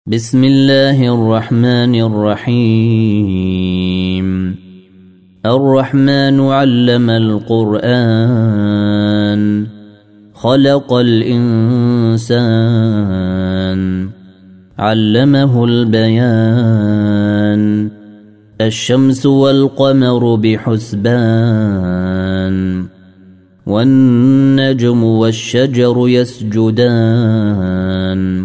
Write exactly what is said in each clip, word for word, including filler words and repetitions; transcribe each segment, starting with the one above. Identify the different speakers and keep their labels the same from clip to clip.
Speaker 1: بسم الله الرحمن الرحيم. الرحمن علم القرآن خلق الإنسان علمه البيان الشمس والقمر بحسبان والنجم والشجر يسجدان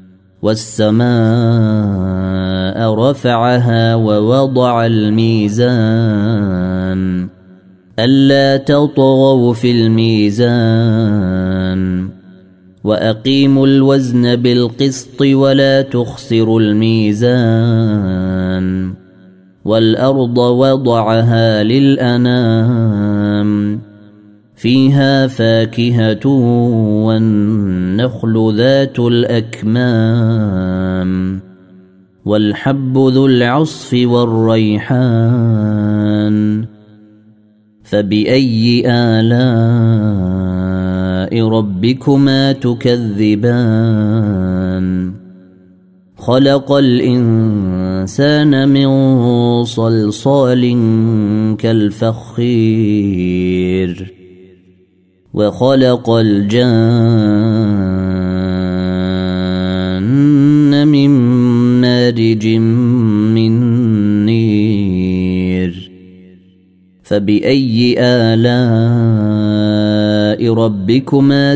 Speaker 1: والسماء رفعها ووضع الميزان ألا تطغوا في الميزان وأقيموا الوزن بالقسط ولا تخسروا الميزان والأرض وضعها للأنام فيها فاكهة والنخل ذات الأكمام والحب ذو العصف والريحان فبأي آلاء ربكما تكذبان خلق الإنسان من صلصال كالفخير وخلق الجان من مارج من نير فبأي آلاء ربكما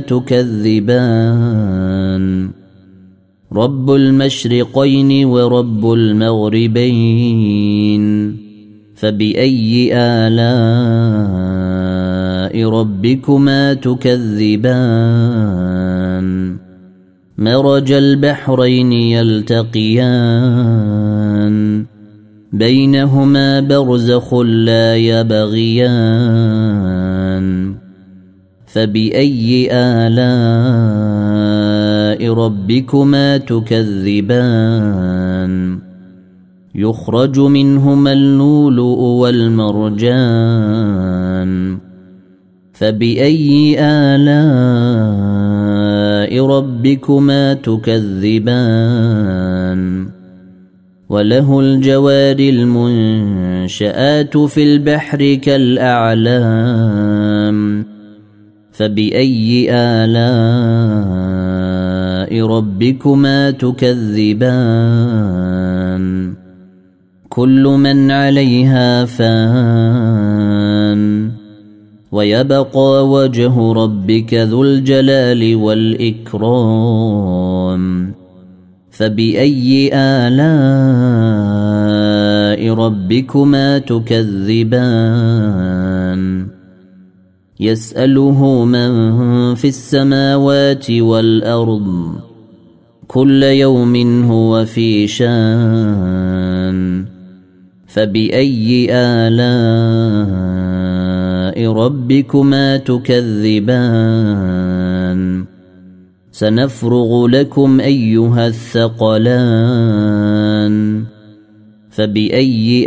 Speaker 1: تكذبان رب المشرقين ورب المغربين فبأي آلاء ربكما تكذبان مرج البحرين يلتقيان بينهما برزخ لا يبغيان فبأي آلاء ربكما تكذبان يخرج منهما اللؤلؤ والمرجان فبأي آلاء ربكما تكذبان وله الجوار المنشآت في البحر كالأعلام فبأي آلاء ربكما تكذبان كل من عليها فان ويبقى وجه ربك ذو الجلال والإكرام فبأي آلاء ربكما تكذبان يسأله من في السماوات والأرض كل يوم هو في شان فبأي آلاء ربكما تكذبان سنفرغ لكم أيها الثقلان فبأي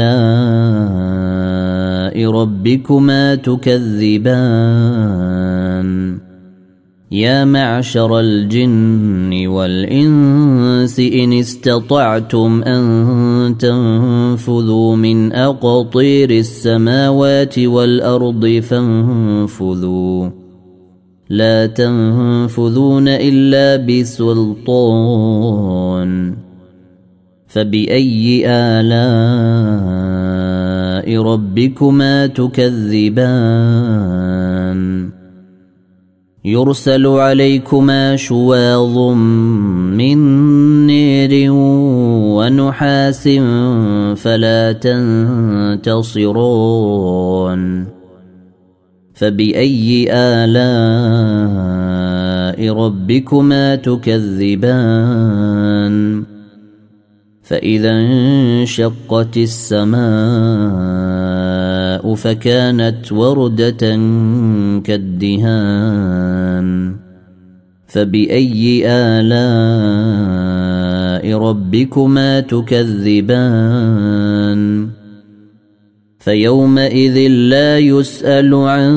Speaker 1: آلاء ربكما تكذبان يا معشر الجن والإنس إن استطعتم أن تنفذوا من أقطير السماوات والأرض فانفذوا لا تنفذون إلا بسلطان فبأي آلاء ربكما تكذبان يرسل عليكما شواظ من نير ونحاس فلا تنتصرون فبأي آلاء ربكما تكذبان فإذا انشقت السماء فكانت وردة كالدهان فبأي آلاء ربكما تكذبان فيومئذ لا يسأل عن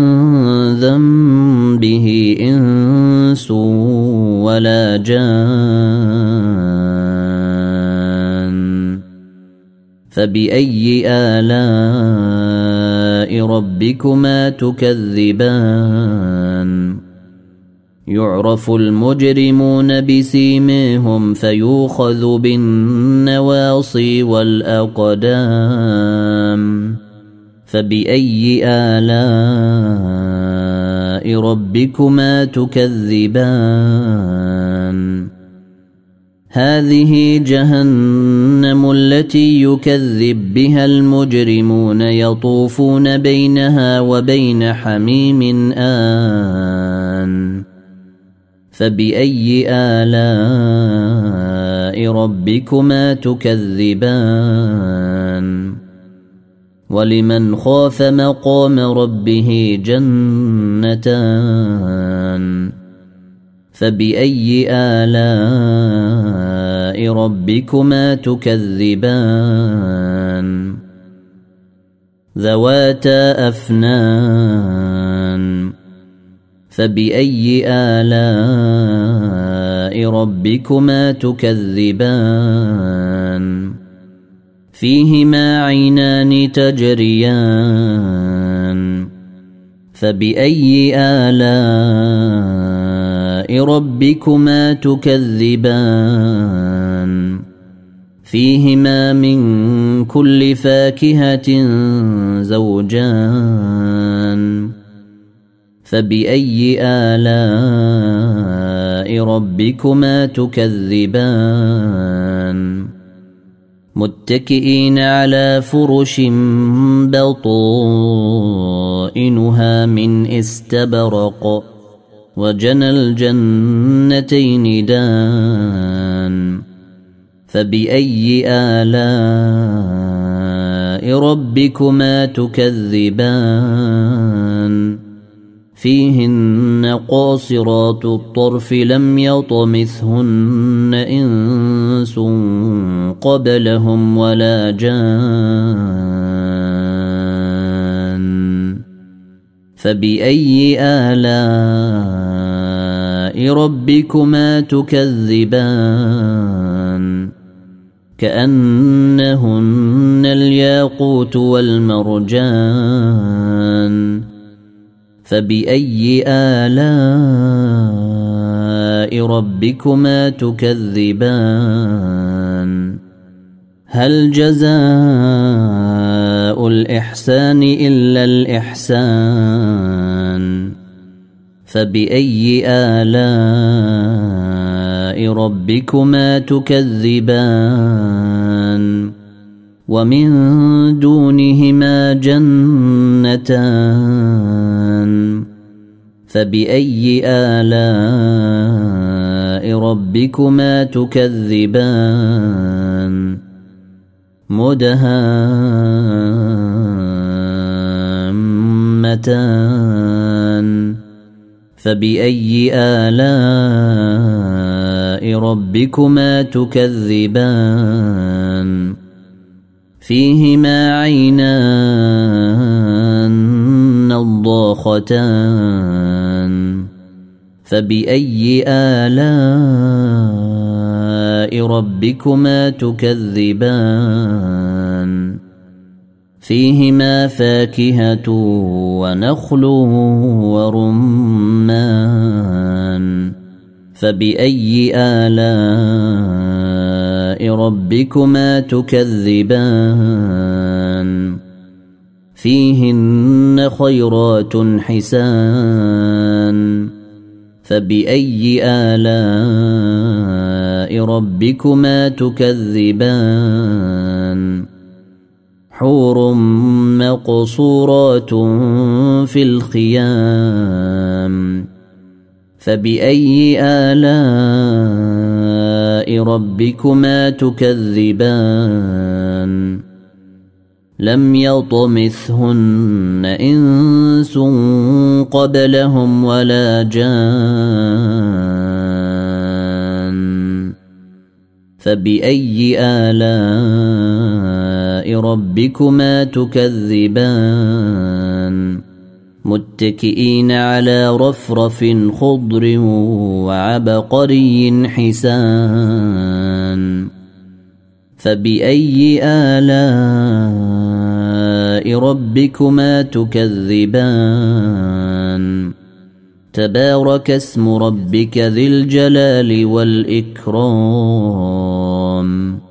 Speaker 1: ذنبه إنس ولا جان فبأي آلاء ربكما تكذبان يعرف المجرمون بسيماهم فيؤخذ بالنواصي والأقدام فبأي آلاء ربكما تكذبان هذه جهنم التي يكذب بها المجرمون يطوفون بينها وبين حميم آن فبأي آلاء ربكما تكذبان ولمن خاف مقام ربه جنتان فبأي آلاء ربكما تكذبان ذواتا أفنان فبأي آلاء ربكما تكذبان فيهما عينان تجريان فبأي آلاء ربكما تكذبان فيهما من كل فاكهة زوجان فبأي آلاء ربكما تكذبان متكئين على فرش بطائنها من استبرق وجنى الجنتين دان فبأي آلاء ربكما تكذبان فيهن قاصرات الطرف لم يطمثهن إنس قبلهم ولا جان فبأي آلاء ربكما تكذبان كأنهن الياقوت والمرجان فبأي آلاء ربكما تكذبان هل جزاء الإحسان إلا الإحسان فبأي آلاء ربكما تكذبان ومن دونهما جنتان فبأي آلاء ربكما تكذبان مدهامتان فبأي آلاء ربكما تكذبان فيهما عينان نضاختان فبأي آلاء ربكما تكذبان فيهما فاكهة ونخل ورمان فبأي آلاء ربكما تكذبان فيهن خيرات حسان فبأي آلاء ربكما تكذبان حور مقصورات في الخيام فبأي آلاء ربكما تكذبان لم يطمثهن إنس قبلهم ولا جان فبأي آلاء ربكما تكذبان متكئين على رفرف خضر وعبقري حسان فبأي آلاء ربكما تكذبان تبارك اسم ربك ذي الجلال والإكرام